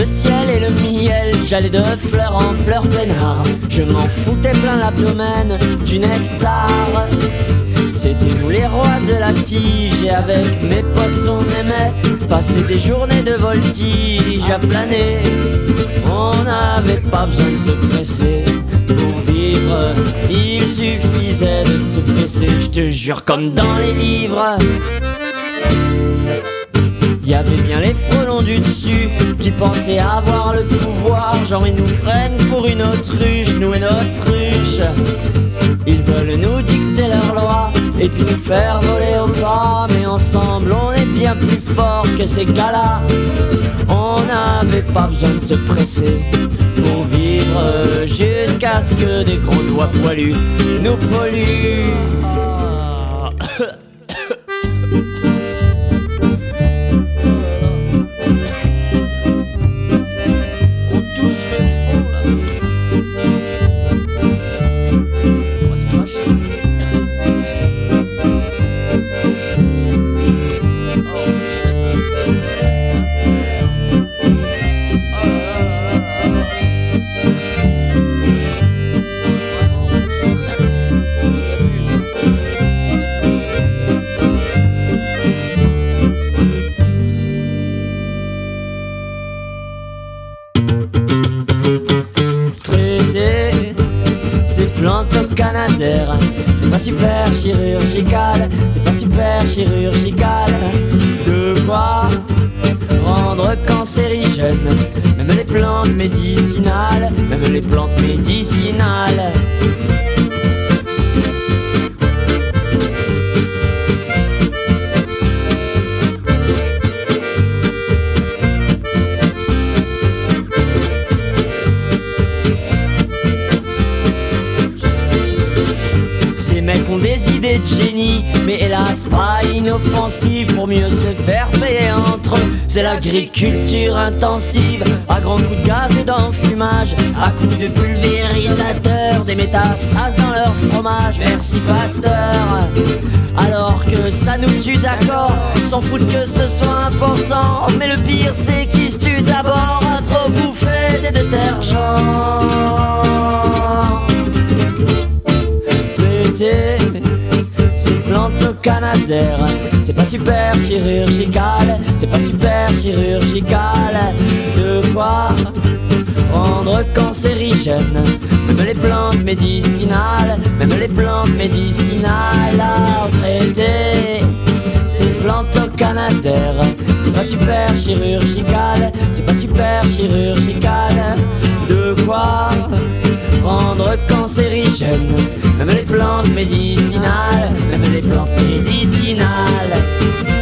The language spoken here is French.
le ciel et le miel, j'allais de fleur en fleur peinard. Je m'en foutais plein l'abdomen du nectar. C'était nous les rois de la tige, et avec mes potes on aimait passer des journées de voltige à flâner. On n'avait pas besoin de se presser pour vivre, il suffisait de se baisser, je te jure, comme dans les livres. Y'avait bien les frelons du dessus qui pensaient avoir le pouvoir, genre ils nous prennent pour une autruche, nous et notre ruche. Ils veulent nous dicter leurs lois et puis nous faire voler au pas, mais ensemble on est bien plus fort que ces gars-là. On n'avait pas besoin de se presser pour vivre, jusqu'à ce que des gros doigts poilus nous polluent. C'est planto-canadaire, c'est pas super chirurgical, c'est pas super chirurgical. De quoi rendre cancérigène même les plantes médicinales, même les plantes médicinales. Ces mecs ont des idées de génie, mais hélas pas inoffensives, pour mieux se faire payer entre eux. C'est l'agriculture intensive, à grands coups de gaz et d'enfumage, à coups de pulvérisateur, des métastases dans leur fromage. Merci Pasteur. Alors que ça nous tue, d'accord, s'en foutent que ce soit important, mais le pire c'est qu'ils se tuent d'abord à trop bouffer des détergents. C'est planto-canadaire, c'est pas super chirurgical, c'est pas super chirurgical. De quoi rendre cancérigène même les plantes médicinales, même les plantes médicinales à traiter. C'est planto-canadaire, c'est pas super chirurgical, c'est pas super chirurgical. De quoi rendre cancérigène même les plantes médicinales, même les plantes médicinales.